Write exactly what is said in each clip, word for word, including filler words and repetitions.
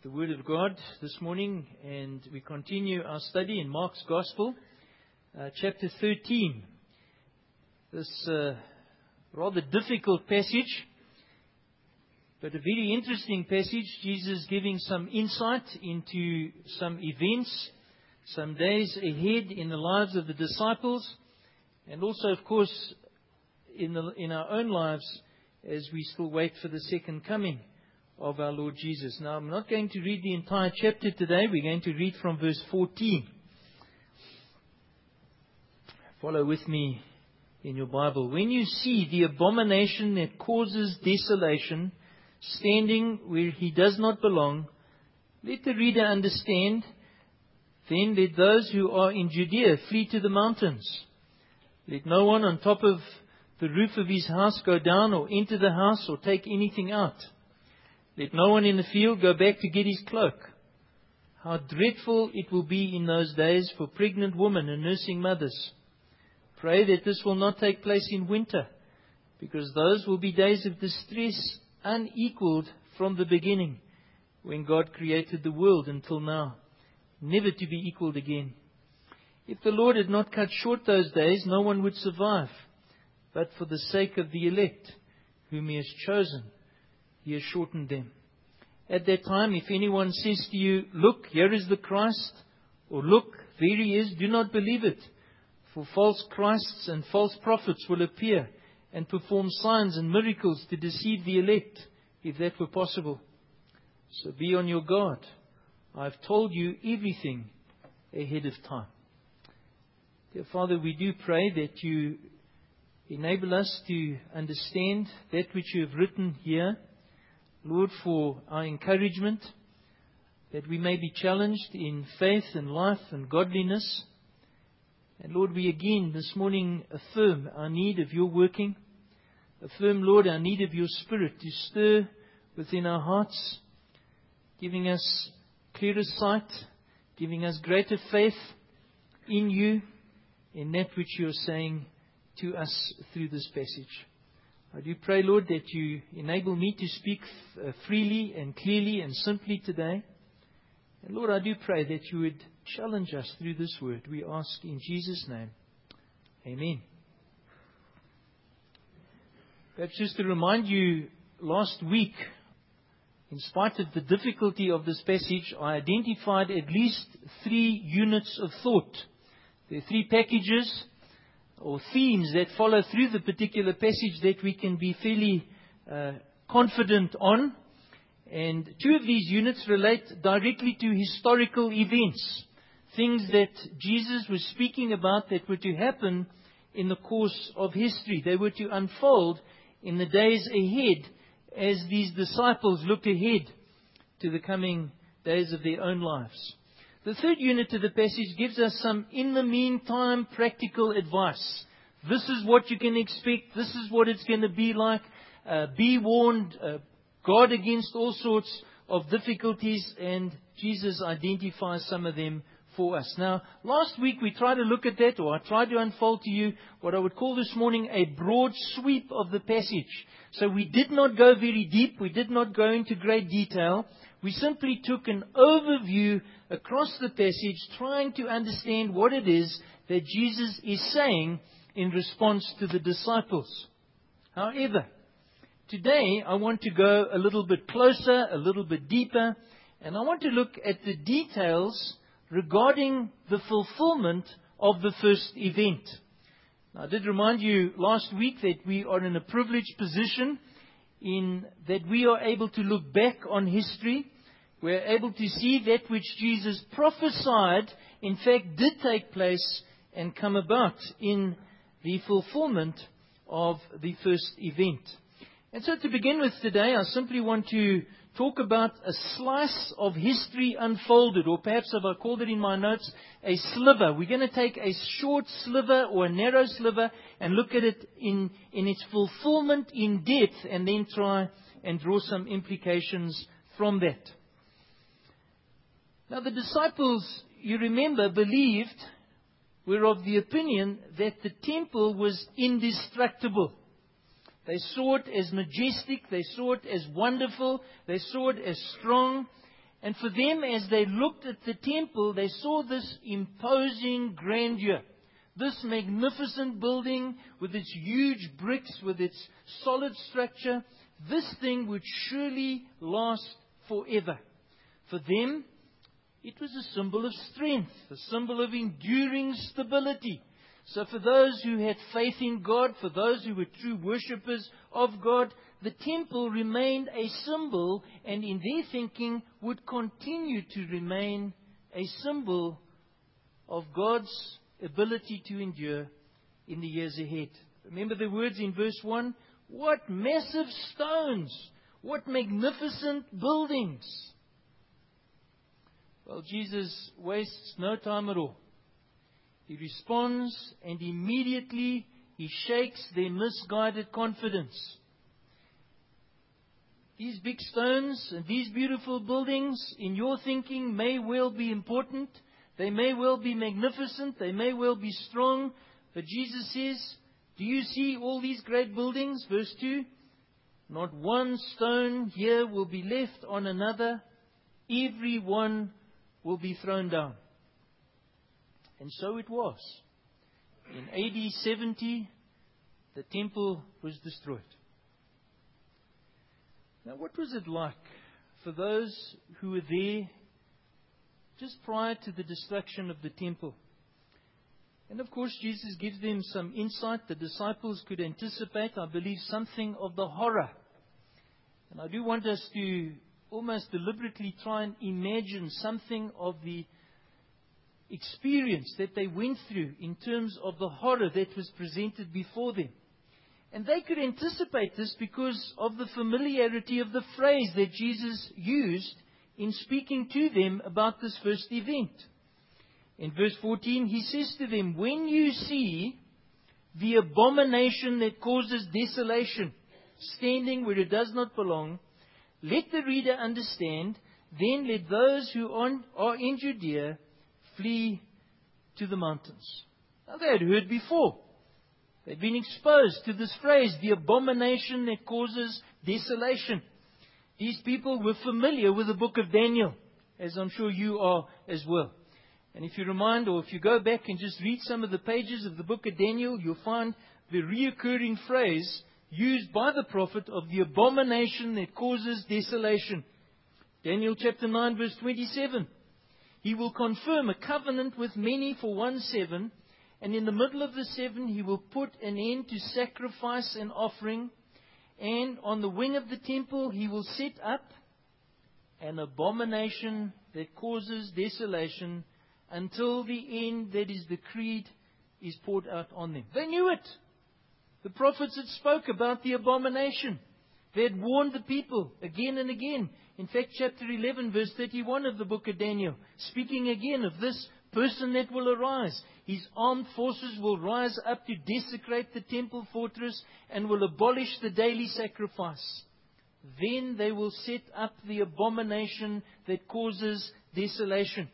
the Word of God this morning, and we continue our study in Mark's Gospel, uh, chapter thirteen. This uh, rather difficult passage, but a very interesting passage. Jesus giving some insight into some events, some days ahead in the lives of the disciples, and also, of course, in, the, in our own lives as we still wait for the second coming of our Lord Jesus. Now, I'm not going to read the entire chapter today. We're going to read from verse fourteen. Follow with me in your Bible. When you see the abomination that causes desolation standing where he does not belong, let the reader understand. Then let those who are in Judea flee to the mountains. Let no one on top of the roof of his house go down or enter the house or take anything out. Let no one in the field go back to get his cloak. How dreadful it will be in those days for pregnant women and nursing mothers. Pray that this will not take place in winter, because those will be days of distress unequaled from the beginning, when God created the world until now, never to be equaled again. If the Lord had not cut short those days, no one would survive. But for the sake of the elect, whom He has chosen, He has shortened them. At that time, if anyone says to you, "Look, here is the Christ," or "Look, there He is," do not believe it. For false Christs and false prophets will appear and perform signs and miracles to deceive the elect, if that were possible. So be on your guard. I have told you everything ahead of time. Dear Father, we do pray that You enable us to understand that which You have written here, Lord, for our encouragement, that we may be challenged in faith and life and godliness. And Lord, we again this morning affirm our need of Your working. Affirm, Lord, our need of Your Spirit to stir within our hearts, giving us clearer sight, giving us greater faith in You, in that which You are saying to us through this passage. I do pray, Lord, that You enable me to speak uh, freely and clearly and simply today. And Lord, I do pray that You would challenge us through this word. We ask in Jesus' name. Amen. Perhaps just to remind you, last week, in spite of the difficulty of this passage, I identified at least three units of thought. There are three packages or themes that follow through the particular passage that we can be fairly uh, confident on. And two of these units relate directly to historical events, things that Jesus was speaking about that were to happen in the course of history. They were to unfold in the days ahead as these disciples looked ahead to the coming days of their own lives. The third unit of the passage gives us some in the meantime practical advice. This is what you can expect. This is what it's going to be like. Uh, be warned. Uh, guard against all sorts of difficulties. And Jesus identifies some of them for us. Now, last week we tried to look at that, or I tried to unfold to you what I would call this morning a broad sweep of the passage. So we did not go very deep. We did not go into great detail. We simply took an overview across the passage, trying to understand what it is that Jesus is saying in response to the disciples. However, today I want to go a little bit closer, a little bit deeper, and I want to look at the details regarding the fulfillment of the first event. Now, I did remind you last week that we are in a privileged position in that we are able to look back on history. We are able to see that which Jesus prophesied, in fact, did take place and come about in the fulfillment of the first event. And so to begin with today, I simply want to talk about a slice of history unfolded, or perhaps, if I called it in my notes, a sliver. We're going to take a short sliver or a narrow sliver and look at it in, in its fulfillment in depth, and then try and draw some implications from that. Now, the disciples, you remember, believed, were of the opinion that the temple was indestructible. They saw it as majestic. They saw it as wonderful. They saw it as strong. And for them, as they looked at the temple, they saw this imposing grandeur. This magnificent building with its huge bricks, with its solid structure. This thing would surely last forever. For them, it was a symbol of strength, a symbol of enduring stability. So for those who had faith in God, for those who were true worshippers of God, the temple remained a symbol, and in their thinking would continue to remain a symbol of God's ability to endure in the years ahead. Remember the words in verse one? What massive stones! What magnificent buildings! Well, Jesus wastes no time at all. He responds, and immediately he shakes their misguided confidence. These big stones and these beautiful buildings, in your thinking, may well be important. They may well be magnificent. They may well be strong. But Jesus says, do you see all these great buildings? Verse two, not one stone here will be left on another. Every one will be thrown down. And so it was. In A D seventy, the temple was destroyed. Now, what was it like for those who were there just prior to the destruction of the temple? And of course, Jesus gives them some insight. The disciples could anticipate, I believe, something of the horror. And I do want us to almost deliberately try and imagine something of the experience that they went through in terms of the horror that was presented before them. And they could anticipate this because of the familiarity of the phrase that Jesus used in speaking to them about this first event. In verse fourteen, he says to them, when you see the abomination that causes desolation standing where it does not belong, let the reader understand, then let those who are in Judea flee to the mountains. Now they had heard before. They'd been exposed to this phrase, the abomination that causes desolation. These people were familiar with the book of Daniel, as I'm sure you are as well. And if you remind, or if you go back and just read some of the pages of the book of Daniel, you'll find the reoccurring phrase used by the prophet of the abomination that causes desolation. Daniel chapter nine verse twenty-seven. He will confirm a covenant with many for one seven, and in the middle of the seven he will put an end to sacrifice and offering, and on the wing of the temple he will set up an abomination that causes desolation until the end that is decreed is poured out on them. They knew it. The prophets had spoke about the abomination. They had warned the people again and again. In fact, chapter eleven, verse thirty-one of the book of Daniel, speaking again of this person that will arise. His armed forces will rise up to desecrate the temple fortress and will abolish the daily sacrifice. Then they will set up the abomination that causes desolation.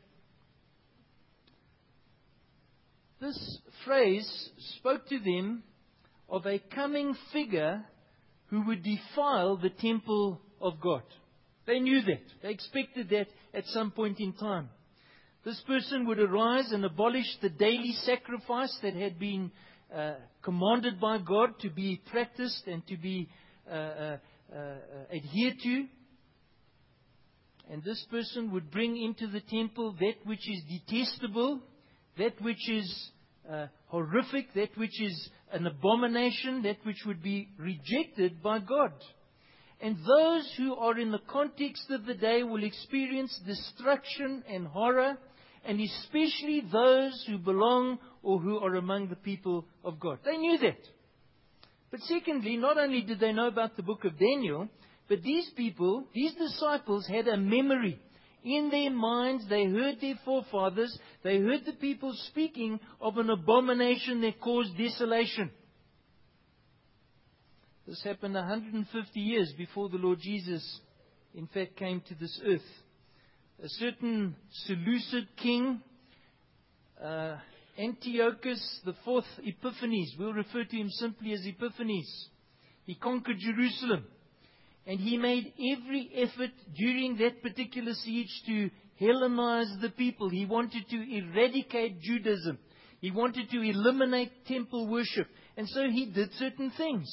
This phrase spoke to them of a coming figure who would defile the temple of God. They knew that. They expected that at some point in time. This person would arise and abolish the daily sacrifice that had been uh, commanded by God to be practiced and to be uh, uh, uh, adhered to. And this person would bring into the temple that which is detestable, that which is uh, horrific, that which is an abomination, that which would be rejected by God. And those who are in the context of the day will experience destruction and horror, and especially those who belong or who are among the people of God. They knew that. But secondly, not only did they know about the book of Daniel, but these people, these disciples, had a memory. In their minds, they heard their forefathers, they heard the people speaking of an abomination that caused desolation. This happened one hundred fifty years before the Lord Jesus, in fact, came to this earth. A certain Seleucid king, uh, Antiochus the fourth Epiphanes, we'll refer to him simply as Epiphanes. He conquered Jerusalem. And he made every effort during that particular siege to Hellenize the people. He wanted to eradicate Judaism. He wanted to eliminate temple worship. And so he did certain things.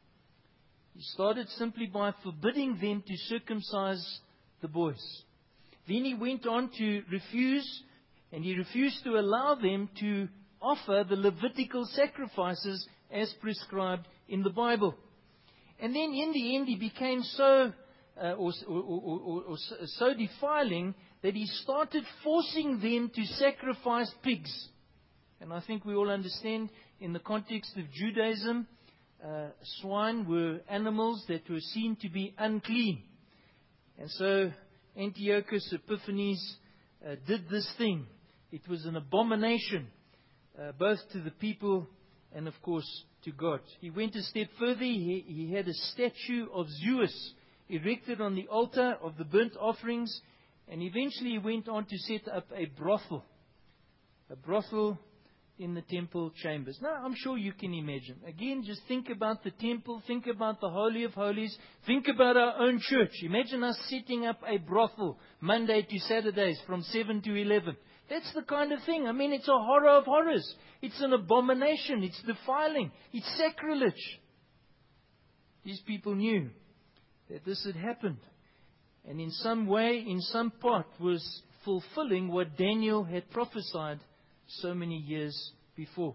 He started simply by forbidding them to circumcise the boys. Then he went on to refuse, and he refused to allow them to offer the Levitical sacrifices as prescribed in the Bible. And then in the end he became so, uh, or, or, or, or, or so defiling that he started forcing them to sacrifice pigs. And I think we all understand, in the context of Judaism, uh, swine were animals that were seen to be unclean. And so Antiochus Epiphanes uh, did this thing. It was an abomination, uh, both to the people and, of course, to God. He went a step further. He, he had a statue of Zeus erected on the altar of the burnt offerings. And eventually he went on to set up a brothel. A brothel in the temple chambers. Now, I'm sure you can imagine. Again, just think about the temple. Think about the Holy of Holies. Think about our own church. Imagine us setting up a brothel Monday to Saturdays from seven to eleven. That's the kind of thing. I mean, it's a horror of horrors. It's an abomination. It's defiling. It's sacrilege. These people knew that this had happened. And in some way, in some part, was fulfilling what Daniel had prophesied so many years before.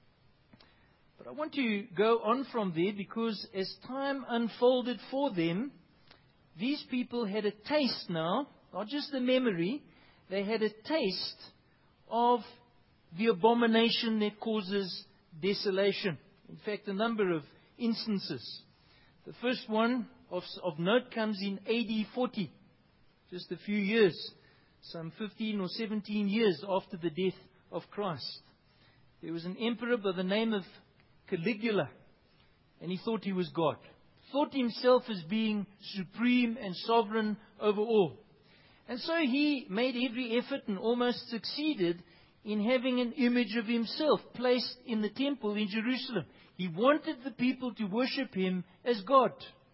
But I want to go on from there, because as time unfolded for them, these people had a taste now, not just a memory, they had a taste of the abomination that causes desolation. In fact, a number of instances. The first one of, of note comes in A D forty, just a few years, some fifteen or seventeen years after the death of Christ. There was an emperor by the name of Caligula, and he thought he was God. Thought himself as being supreme and sovereign over all. And so he made every effort and almost succeeded in having an image of himself placed in the temple in Jerusalem. He wanted the people to worship him as God.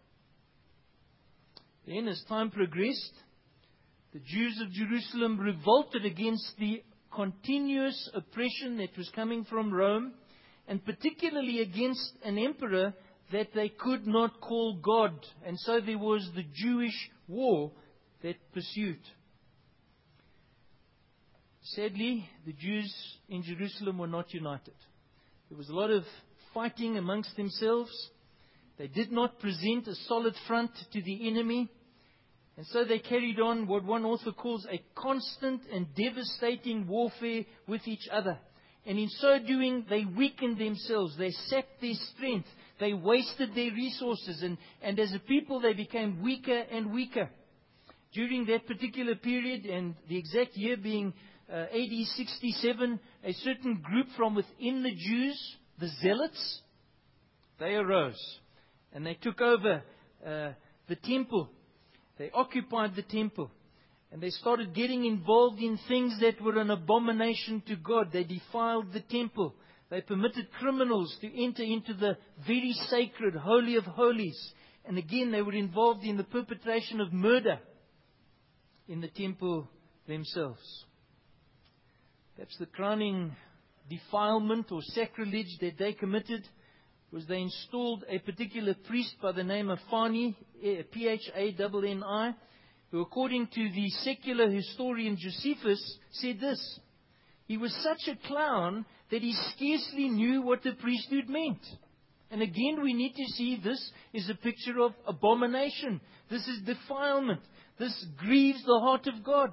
Then, as time progressed, the Jews of Jerusalem revolted against the continuous oppression that was coming from Rome, and particularly against an emperor that they could not call God. And so there was the Jewish war that pursued. Sadly, the Jews in Jerusalem were not united. There was a lot of fighting amongst themselves. They did not present a solid front to the enemy. And so they carried on what one author calls a constant and devastating warfare with each other. And in so doing, they weakened themselves. They sapped their strength. They wasted their resources. And, and as a people, they became weaker and weaker. During that particular period, and the exact year being uh, A D sixty-seven, a certain group from within the Jews, the Zealots, they arose. And they took over uh, the temple. They occupied the temple. And they started getting involved in things that were an abomination to God. They defiled the temple. They permitted criminals to enter into the very sacred Holy of Holies. And again, they were involved in the perpetration of murder in the temple themselves. Perhaps the crowning defilement or sacrilege that they committed was they installed a particular priest by the name of Phani, P H A N N I, who, according to the secular historian Josephus, said this: he was such a clown that he scarcely knew what the priesthood meant. And again, we need to see this is a picture of abomination. This is defilement. This grieves the heart of God.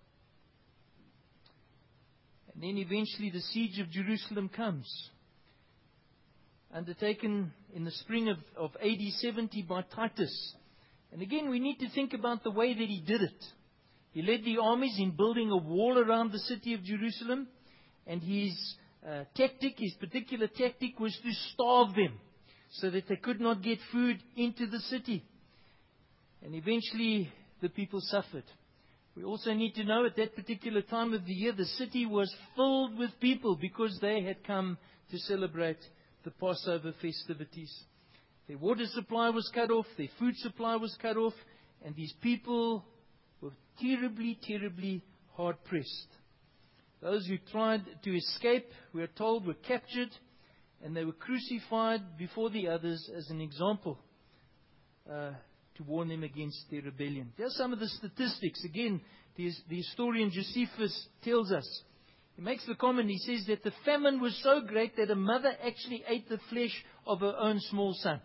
And then eventually the siege of Jerusalem comes, undertaken in the spring of, of A D seventy by Titus. And again, we need to think about the way that he did it. He led the armies in building a wall around the city of Jerusalem. And his uh, tactic, his particular tactic was to starve them so that they could not get food into the city. And eventually the people suffered. We also need to know at that particular time of the year, the city was filled with people because they had come to celebrate the Passover festivities. Their water supply was cut off. Their food supply was cut off. And these people were terribly, terribly hard-pressed. Those who tried to escape, we are told, were captured. And they were crucified before the others as an example uh, to warn them against their rebellion. Here's some of the statistics. Again, the, the historian Josephus tells us. He makes the comment, he says that the famine was so great that a mother actually ate the flesh of her own small son.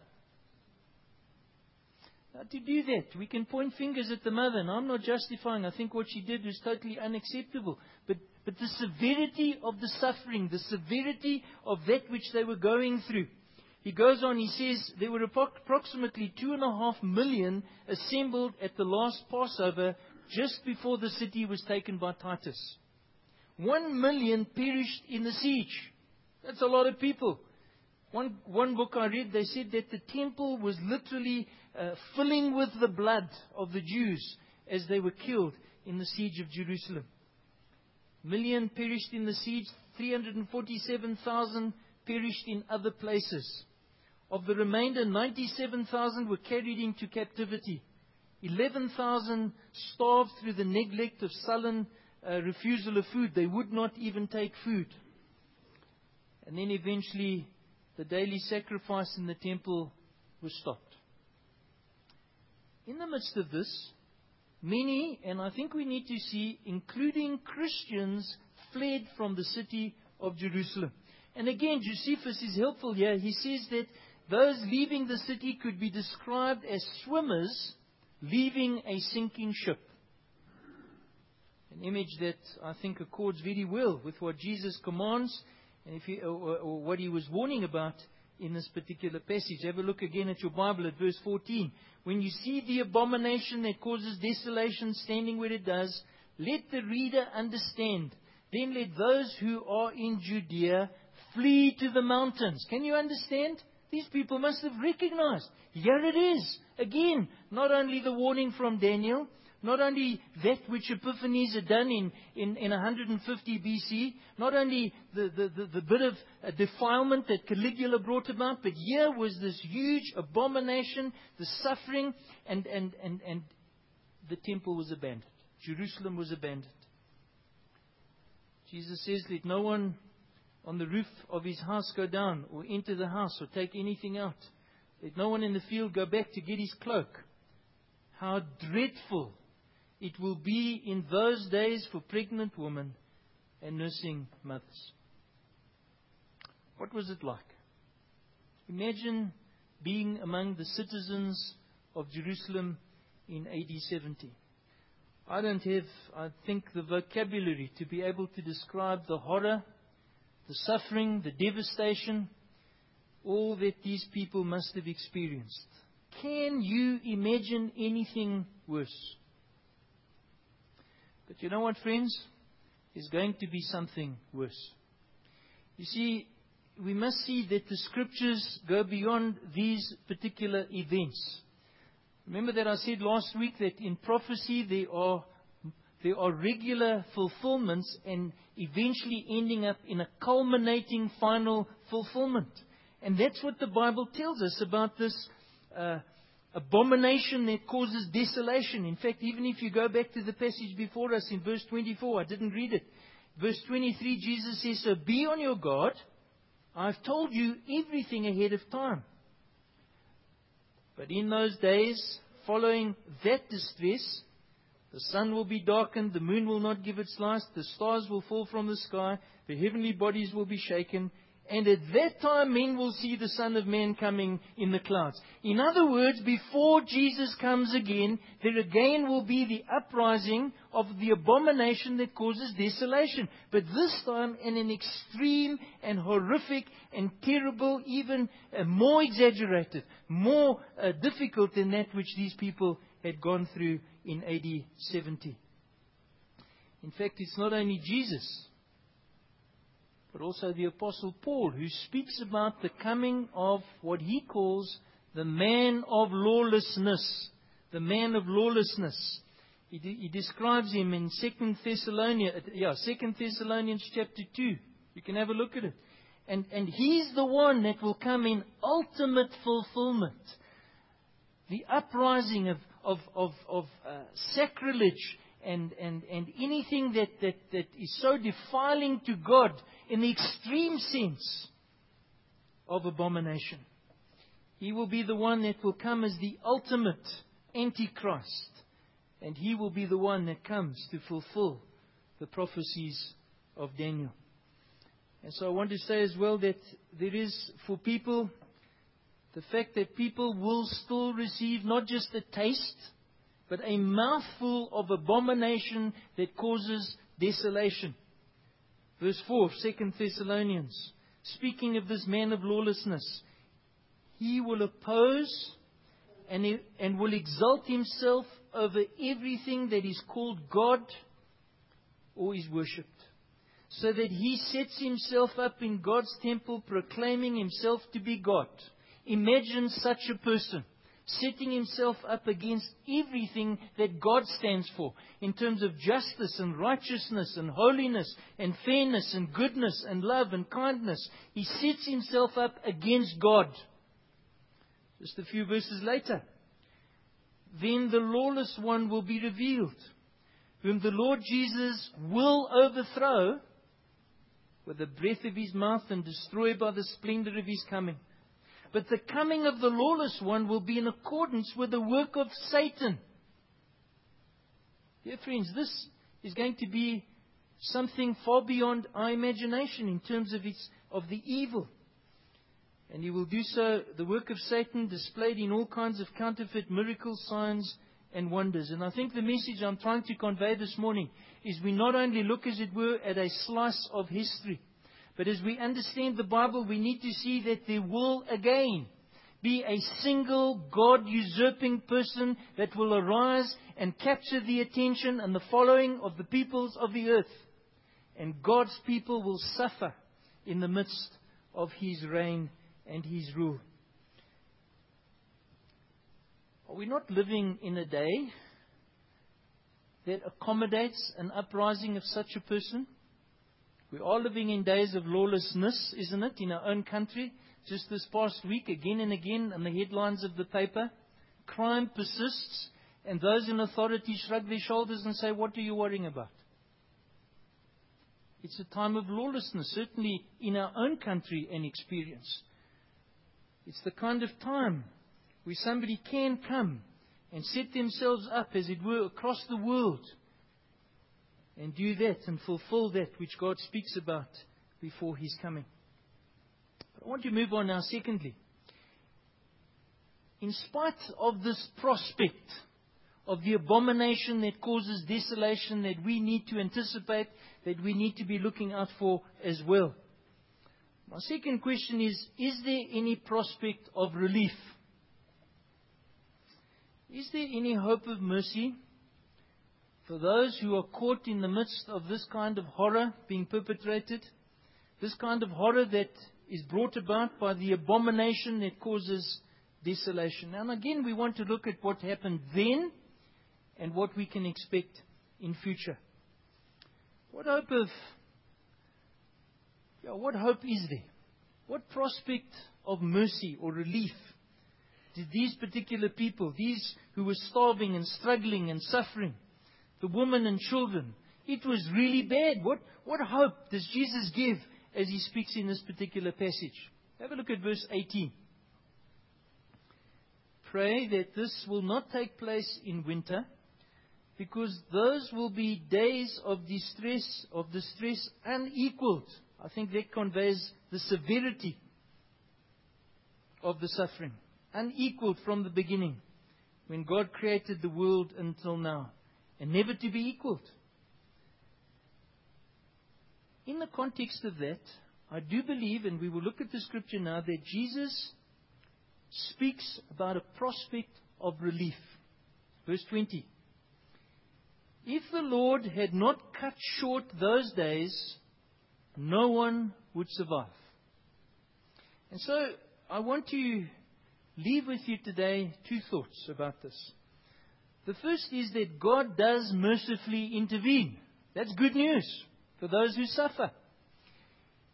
Now, to do that, we can point fingers at the mother, and I'm not justifying. I think what she did was totally unacceptable. But, but the severity of the suffering, the severity of that which they were going through. He goes on, he says, there were approximately two and a half million assembled at the last Passover just before the city was taken by Titus. One million perished in the siege. That's a lot of people. One, one book I read, they said that the temple was literally uh, filling with the blood of the Jews as they were killed in the siege of Jerusalem. A million perished in the siege, three hundred forty-seven thousand perished in other places. Of the remainder, ninety-seven thousand were carried into captivity. eleven thousand starved through the neglect of sullen uh, refusal of food. They would not even take food. And then eventually, the daily sacrifice in the temple was stopped. In the midst of this, many, and I think we need to see, including Christians, fled from the city of Jerusalem. And again, Josephus is helpful here. He says that those leaving the city could be described as swimmers leaving a sinking ship. An image that I think accords very well with what Jesus commands and if he, or, or what he was warning about in this particular passage. Have a look again at your Bible at verse fourteen. When you see the abomination that causes desolation standing where it does, let the reader understand. Then let those who are in Judea flee to the mountains. Can you understand? These people must have recognized. Here it is. Again, not only the warning from Daniel, not only that which Epiphanes had done in, in, in one hundred fifty B C, not only the, the, the, the bit of uh, defilement that Caligula brought about, but here was this huge abomination, the suffering, and, and, and, and the temple was abandoned. Jerusalem was abandoned. Jesus says, let no one on the roof of his house go down or enter the house or take anything out. Let no one in the field go back to get his cloak. How dreadful it will be in those days for pregnant women and nursing mothers. What was it like? Imagine being among the citizens of Jerusalem in A D seventy. I don't have, I think, the vocabulary to be able to describe the horror, the suffering, the devastation, all that these people must have experienced. Can you imagine anything worse? But you know what, friends? There's going to be something worse. You see, we must see that the Scriptures go beyond these particular events. Remember that I said last week that in prophecy there are there are regular fulfillments and eventually ending up in a culminating final fulfillment. And that's what the Bible tells us about this uh, abomination that causes desolation. In fact, even if you go back to the passage before us in verse twenty-four, I didn't read it. Verse twenty-three, Jesus says, so be on your guard. I've told you everything ahead of time. But in those days, following that distress, the sun will be darkened, the moon will not give its light, the stars will fall from the sky, the heavenly bodies will be shaken, and at that time men will see the Son of Man coming in the clouds. In other words, before Jesus comes again, there again will be the uprising of the abomination that causes desolation. But this time in an extreme and horrific and terrible, even uh, more exaggerated, more uh, difficult than that which these people had gone through in A D seventy. In fact, it's not only Jesus, but also the Apostle Paul, who speaks about the coming of what he calls the man of lawlessness. The man of lawlessness. He, de- he describes him in Second Thessalonians, yeah, Second Thessalonians chapter two. You can have a look at it. And, and He's the one that will come in ultimate fulfillment. The uprising of, of, of, of uh, sacrilege and, and, and anything that, that, that is so defiling to God in the extreme sense of abomination. He will be the one that will come as the ultimate Antichrist. And He will be the one that comes to fulfill the prophecies of Daniel. And so I want to say as well that there is for people, the fact that people will still receive not just a taste, but a mouthful of abomination that causes desolation. Verse four, Second Thessalonians, speaking of this man of lawlessness, he will oppose and, he, and will exalt himself over everything that is called God or is worshipped, so that he sets himself up in God's temple, proclaiming himself to be God. Imagine such a person setting himself up against everything that God stands for in terms of justice and righteousness and holiness and fairness and goodness and love and kindness. He sets himself up against God. Just a few verses later. Then the lawless one will be revealed, whom the Lord Jesus will overthrow with the breath of His mouth and destroy by the splendor of His coming. But the coming of the lawless one will be in accordance with the work of Satan. Dear friends, this is going to be something far beyond our imagination in terms of its, of the evil. And he will do so, the work of Satan displayed in all kinds of counterfeit miracles, signs, and wonders. And I think the message I'm trying to convey this morning is we not only look, as it were, at a slice of history, but as we understand the Bible, we need to see that there will again be a single God-usurping person that will arise and capture the attention and the following of the peoples of the earth. And God's people will suffer in the midst of His reign and His rule. Are we not living in a day that accommodates an uprising of such a person? We are living in days of lawlessness, isn't it, in our own country? Just this past week, again and again, on the headlines of the paper, crime persists, and those in authority shrug their shoulders and say, what are you worrying about? It's a time of lawlessness, certainly in our own country and experience. It's the kind of time where somebody can come and set themselves up, as it were, across the world and do that and fulfill that which God speaks about before His coming. But I want to move on now, secondly. In spite of this prospect of the abomination that causes desolation that we need to anticipate, that we need to be looking out for as well. My second question is, is there any prospect of relief? Is there any hope of mercy for those who are caught in the midst of this kind of horror being perpetrated? This kind of horror that is brought about by the abomination that causes desolation. And again, we want to look at what happened then and what we can expect in future. What hope of, yeah, what hope is there? What prospect of mercy or relief did these particular people, these who were starving and struggling and suffering, the women and children, it was really bad. What, what hope does Jesus give as He speaks in this particular passage? Have a look at verse eighteen. Pray that this will not take place in winter, because those will be days of distress, of distress unequaled. I think that conveys the severity of the suffering. Unequaled from the beginning, when God created the world until now, and never to be equaled. In the context of that, I do believe, and we will look at the scripture now, that Jesus speaks about a prospect of relief. Verse twenty. If the Lord had not cut short those days, no one would survive. And so, I want to leave with you today two thoughts about this. The first is that God does mercifully intervene. That's good news for those who suffer.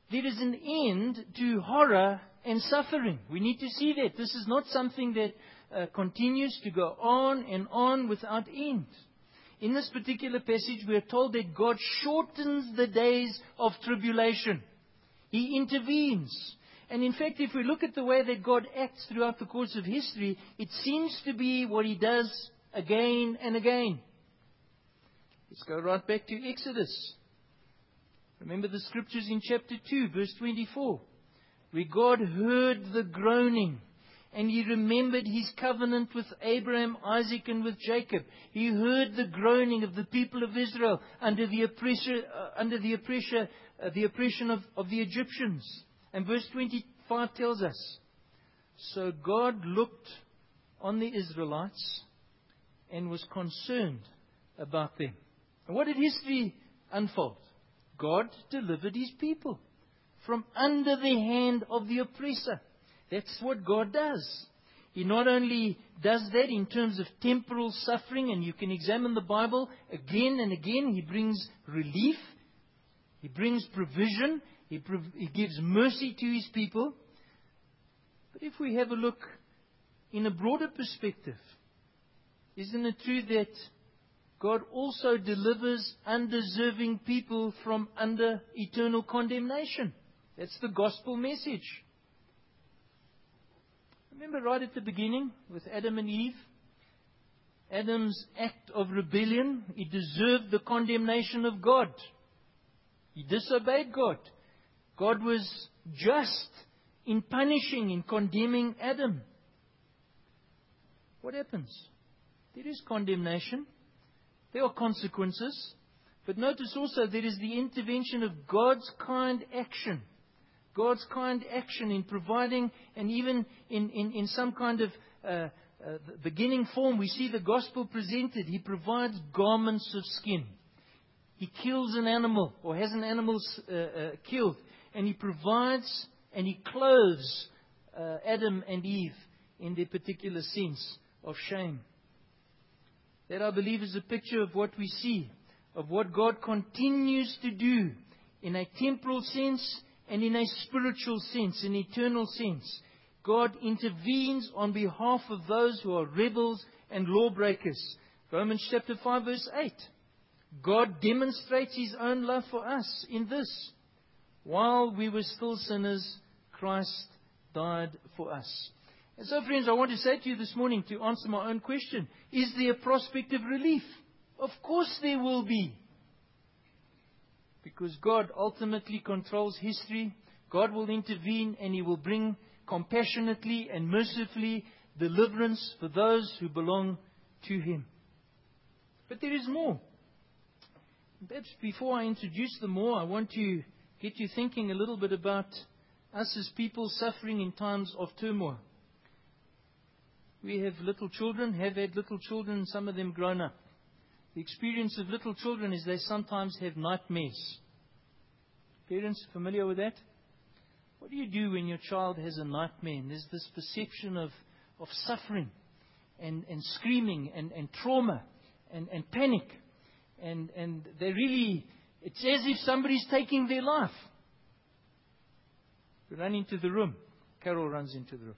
there is an end to horror and suffering. We need to see that. This is not something that uh, continues to go on and on without end. In this particular passage, we are told that God shortens the days of tribulation. He intervenes. And in fact, if we look at the way that God acts throughout the course of history, it seems to be what He does again and again. Let's go right back to Exodus. Remember the scriptures in chapter two, verse twenty-four. Where God heard the groaning, and He remembered His covenant with Abraham, Isaac, and with Jacob. He heard the groaning of the people of Israel under the oppressor, uh, under the oppressor, uh, the oppression of, of the Egyptians. And verse twenty-five tells us, so God looked on the Israelites and was concerned about them. And what did history unfold? God delivered His people from under the hand of the oppressor. That's what God does. He not only does that in terms of temporal suffering, and you can examine the Bible again and again. He brings relief. He brings provision. He, prov- he gives mercy to His people. But if we have a look in a broader perspective, isn't it true that God also delivers undeserving people from under eternal condemnation? That's the gospel message. Remember right at the beginning with Adam and Eve? Adam's act of rebellion, he deserved the condemnation of God. He disobeyed God. God was just in punishing, in condemning Adam. What happens? There is condemnation. There are consequences. But notice also there is the intervention of God's kind action. God's kind action in providing, and even in, in, in some kind of uh, uh, beginning form, we see the gospel presented. He provides garments of skin. He kills an animal, or has an animal uh, uh, killed, and He provides and He clothes uh, Adam and Eve in their particular sense of shame. That, I believe, is a picture of what we see, of what God continues to do in a temporal sense and in a spiritual sense, an eternal sense. God intervenes on behalf of those who are rebels and lawbreakers. Romans chapter five, verse eight. God demonstrates His own love for us in this: while we were still sinners, Christ died for us. And so, friends, I want to say to you this morning, to answer my own question, is there a prospect of relief? Of course there will be. Because God ultimately controls history. God will intervene, and He will bring compassionately and mercifully deliverance for those who belong to Him. But there is more. Perhaps before I introduce the more, I want to get you thinking a little bit about us as people suffering in times of turmoil. We have little children, have had little children, some of them grown up. The experience of little children is they sometimes have nightmares. Parents, familiar with that? What do you do when your child has a nightmare and there's this perception of, of suffering and, and screaming and, and trauma and, and panic? And, and they really, it's as if somebody's taking their life. We run into the room. Carol runs into the room.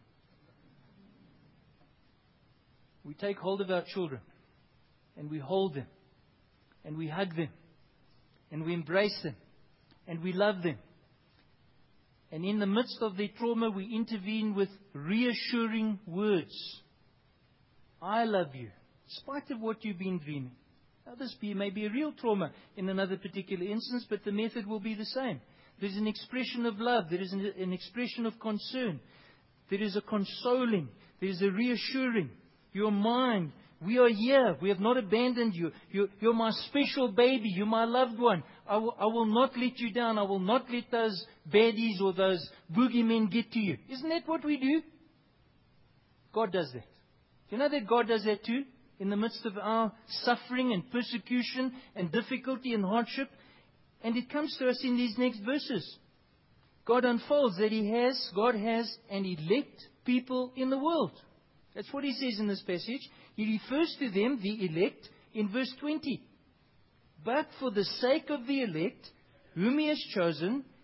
We take hold of our children and we hold them and we hug them and we embrace them and we love them. And in the midst of their trauma, we intervene with reassuring words. I love you, in spite of what you've been dreaming. Now, this be, may be a real trauma in another particular instance, but the method will be the same. There's an expression of love. There is an, an expression of concern. There is a consoling. There is a reassuring. You're mine. We are here. We have not abandoned you. You're, you're my special baby. You're my loved one. I will, I will not let you down. I will not let those baddies or those boogeymen get to you. Isn't that what we do? God does that. Do you know that God does that too? In the midst of our suffering and persecution and difficulty and hardship. And it comes to us in these next verses. God unfolds that He has, God has an elect people in the world. That's what He says in this passage. He refers to them, the elect, in verse twenty. But for the sake of the elect, whom He has chosen,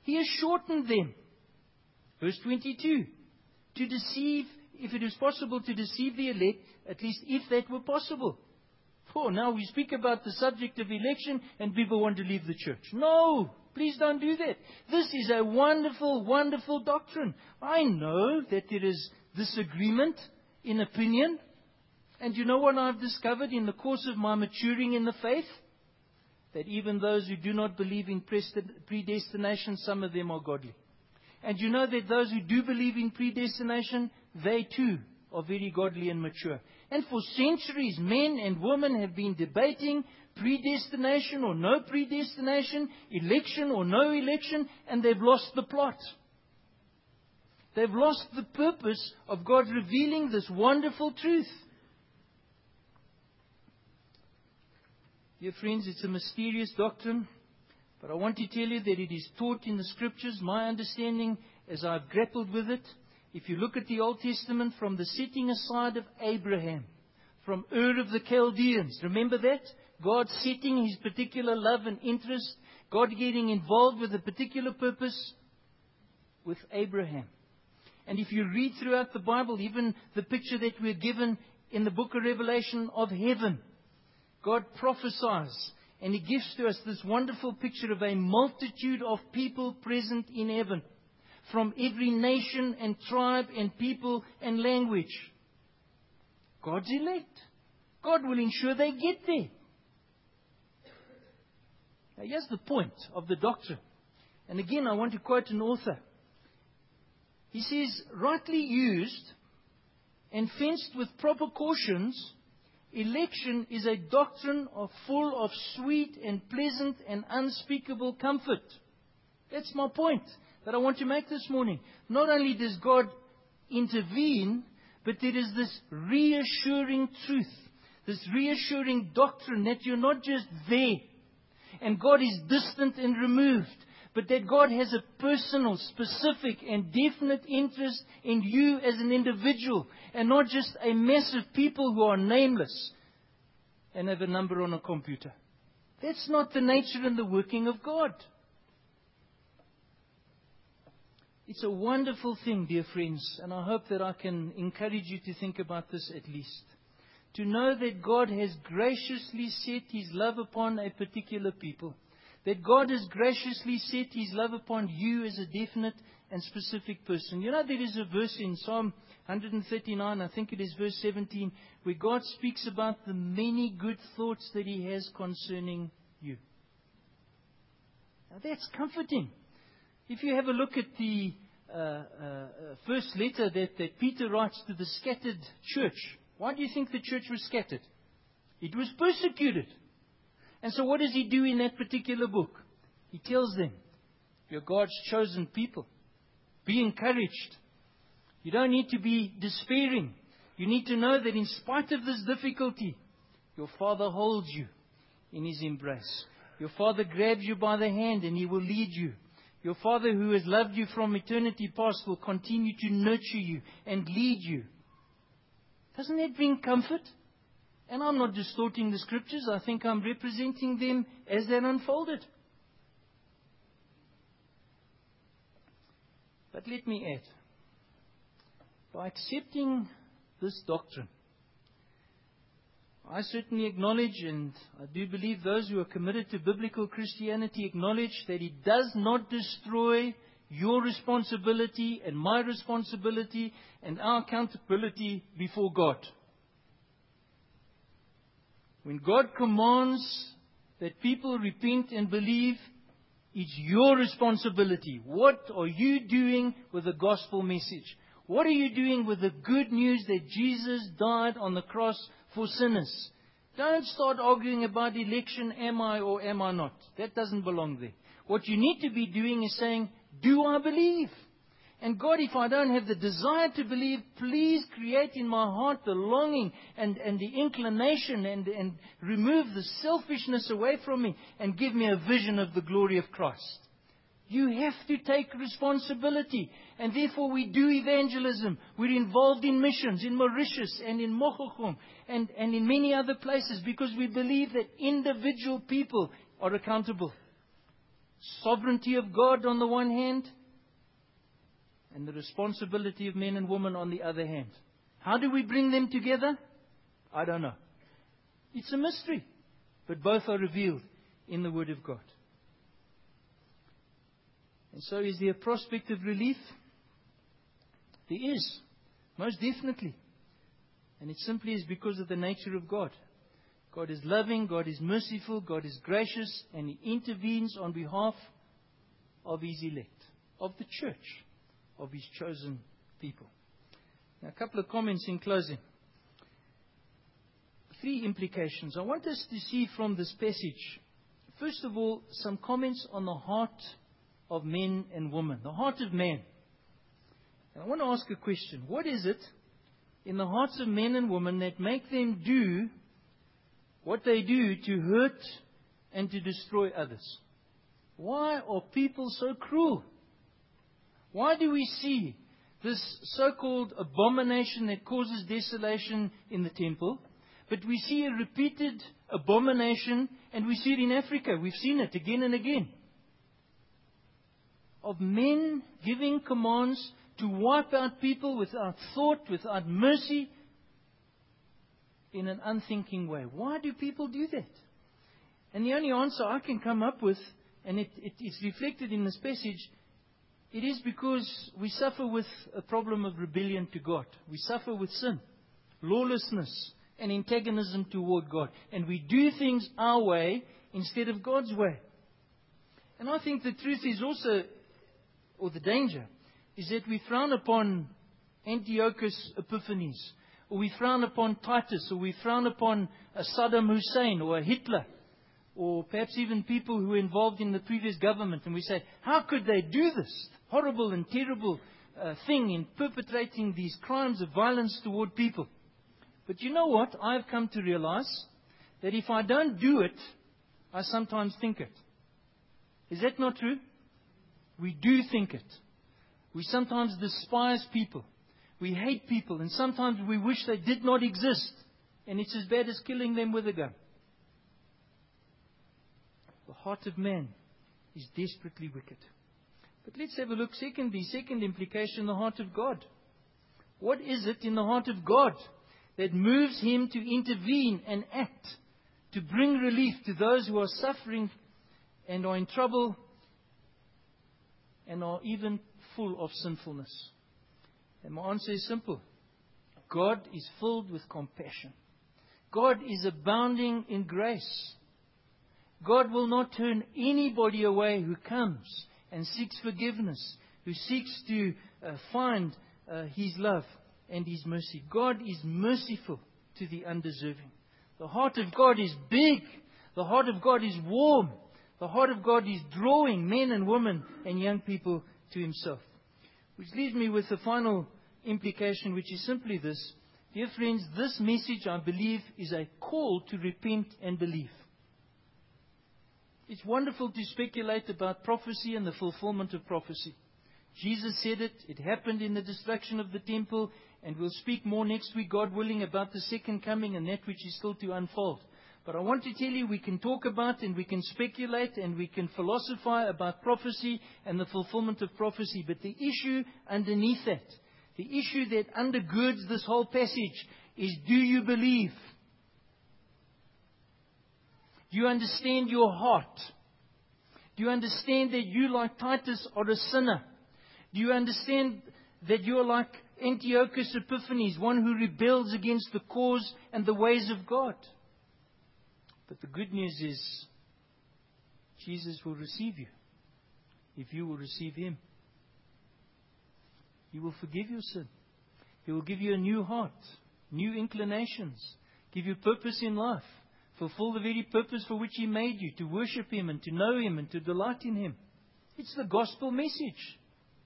He has shortened them. Verse twenty-two. To deceive, if it is possible to deceive the elect, at least if that were possible. Oh, now we speak about the subject of election and people want to leave the church. No, please don't do that. This is a wonderful, wonderful doctrine. I know that there is disagreement in opinion. And you know what I've discovered in the course of my maturing in the faith? That even those who do not believe in predestination, some of them are godly. And you know that those who do believe in predestination, they too are very godly and mature. And for centuries, men and women have been debating predestination or no predestination, election or no election, and they've lost the plot. They've lost the purpose of God revealing this wonderful truth. Dear friends, it's a mysterious doctrine, but I want to tell you that it is taught in the Scriptures. My understanding, as I've grappled with it, if you look at the Old Testament from the setting aside of Abraham, from Ur of the Chaldeans, remember that? God setting His particular love and interest, God getting involved with a particular purpose with Abraham. And if you read throughout the Bible, even the picture that we're given in the book of Revelation of heaven, God prophesies and He gives to us this wonderful picture of a multitude of people present in heaven, from every nation and tribe and people and language. God's elect. God will ensure they get there. Now here's the point of the doctrine. And again, I want to quote an author. He says, rightly used and fenced with proper cautions, election is a doctrine of full of sweet and pleasant and unspeakable comfort. That's my point that I want to make this morning. Not only does God intervene, but there is this reassuring truth, this reassuring doctrine that you're not just there and God is distant and removed, but that God has a personal, specific and definite interest in you as an individual and not just a mass of people who are nameless and have a number on a computer. That's not the nature and the working of God. It's a wonderful thing, dear friends, and I hope that I can encourage you to think about this at least. To know that God has graciously set His love upon a particular people. That God has graciously set His love upon you as a definite and specific person. You know, there is a verse in Psalm one thirty-nine, I think it is verse seventeen, where God speaks about the many good thoughts that He has concerning you. Now that's comforting. If you have a look at the uh, uh, first letter that, that Peter writes to the scattered church, why do you think the church was scattered? It was persecuted. And so what does he do in that particular book? He tells them, you're God's chosen people. Be encouraged. You don't need to be despairing. You need to know that in spite of this difficulty, your Father holds you in His embrace. Your Father grabs you by the hand and He will lead you. Your Father who has loved you from eternity past will continue to nurture you and lead you. Doesn't that bring comfort? And I'm not distorting the Scriptures. I think I'm representing them as they're unfolded. But let me add, by accepting this doctrine, I certainly acknowledge, and I do believe those who are committed to biblical Christianity acknowledge that it does not destroy your responsibility and my responsibility and our accountability before God. When God commands that people repent and believe, it's your responsibility. What are you doing with the gospel message? What are you doing with the good news that Jesus died on the cross for sinners? Don't start arguing about election, am I or am I not? That doesn't belong there. What you need to be doing is saying, do I believe? And God, if I don't have the desire to believe, please create in my heart the longing and, and the inclination and, and remove the selfishness away from me and give me a vision of the glory of Christ. You have to take responsibility. And therefore we do evangelism. We're involved in missions in Mauritius and in Mokochum and, and in many other places because we believe that individual people are accountable. sovereignty of God on the one hand, and the responsibility of men and women on the other hand. How do we bring them together? I don't know. It's a mystery. But both are revealed in the Word of God. And so is there a prospect of relief? There is. Most definitely. And it simply is because of the nature of God. God is loving, God is merciful, God is gracious, and He intervenes on behalf of His elect, of the church, of His chosen people. Now, a couple of comments in closing. Three implications I want us to see from this passage. First of all, some comments on the heart of men and women, the heart of man. And I want to ask a question. What is it in the hearts of men and women that make them do what they do to hurt and to destroy others? Why are people so cruel? Why do we see this so-called abomination that causes desolation in the temple, but we see a repeated abomination, and we see it in Africa? We've seen it again and again. Of men giving commands to wipe out people without thought, without mercy, in an unthinking way. Why do people do that? And the only answer I can come up with, and it, it is reflected in this passage, it is because we suffer with a problem of rebellion to God. We suffer with sin, lawlessness, and antagonism toward God. And we do things our way instead of God's way. And I think the truth is also, or the danger, is that we frown upon Antiochus Epiphanes, or we frown upon Titus, or we frown upon a Saddam Hussein, or a Hitler, or perhaps even people who were involved in the previous government. And we say, how could they do this horrible and terrible uh, thing in perpetrating these crimes of violence toward people? But you know what? I've come to realize that if I don't do it, I sometimes think it. Is that not true? We do think it. We sometimes despise people. We hate people. And sometimes we wish they did not exist. And it's as bad as killing them with a gun. The heart of man is desperately wicked. But let's have a look. Secondly, second implication, the heart of God. What is it in the heart of God that moves Him to intervene and act, to bring relief to those who are suffering and are in trouble and are even full of sinfulness? And my answer is simple. God is filled with compassion. God is abounding in grace. God will not turn anybody away who comes and seeks forgiveness, who seeks to uh, find uh, His love and His mercy. God is merciful to the undeserving. The heart of God is big. The heart of God is warm. The heart of God is drawing men and women and young people to Himself. Which leaves me with the final implication, which is simply this. Dear friends, this message, I believe, is a call to repent and believe. It's wonderful to speculate about prophecy and the fulfillment of prophecy. Jesus said it. It happened in the destruction of the temple. And we'll speak more next week, God willing, about the second coming and that which is still to unfold. But I want to tell you, we can talk about and we can speculate and we can philosophize about prophecy and the fulfillment of prophecy. But the issue underneath that, the issue that undergirds this whole passage is, do you believe? Do you understand your heart? Do you understand that you, like Titus, are a sinner? Do you understand that you're like Antiochus Epiphanes, one who rebels against the cause and the ways of God? But the good news is, Jesus will receive you if you will receive Him. He will forgive your sin. He will give you a new heart, new inclinations, give you purpose in life, fulfill the very purpose for which He made you, to worship Him and to know Him and to delight in Him. It's the gospel message.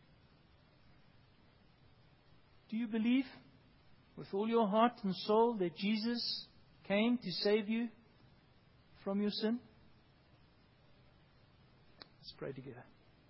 Do you believe with all your heart and soul that Jesus came to save you from your sin? Let's pray together.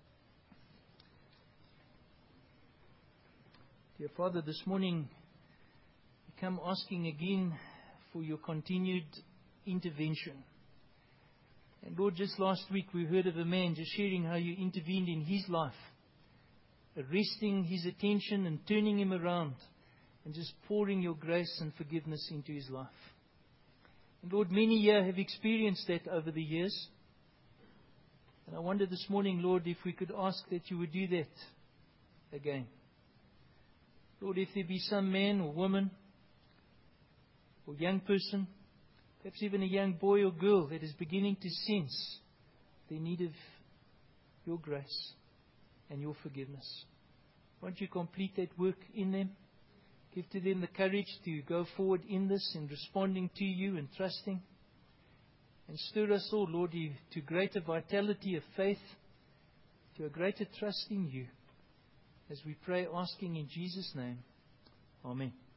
Dear Father, this morning we come asking again for your continued intervention. And Lord, just last week we heard of a man just sharing how you intervened in his life, arresting his attention and turning him around, and just pouring your grace and forgiveness into his life. And Lord, many here have experienced that over the years. And I wonder this morning, Lord, if we could ask that you would do that again. Lord, if there be some man or woman or young person, perhaps even a young boy or girl that is beginning to sense the need of your grace and your forgiveness, won't you complete that work in them? Give to them the courage to go forward in this, in responding to you and trusting. And stir us all, Lord, to greater vitality of faith, to a greater trust in you, as we pray, asking in Jesus' name. Amen.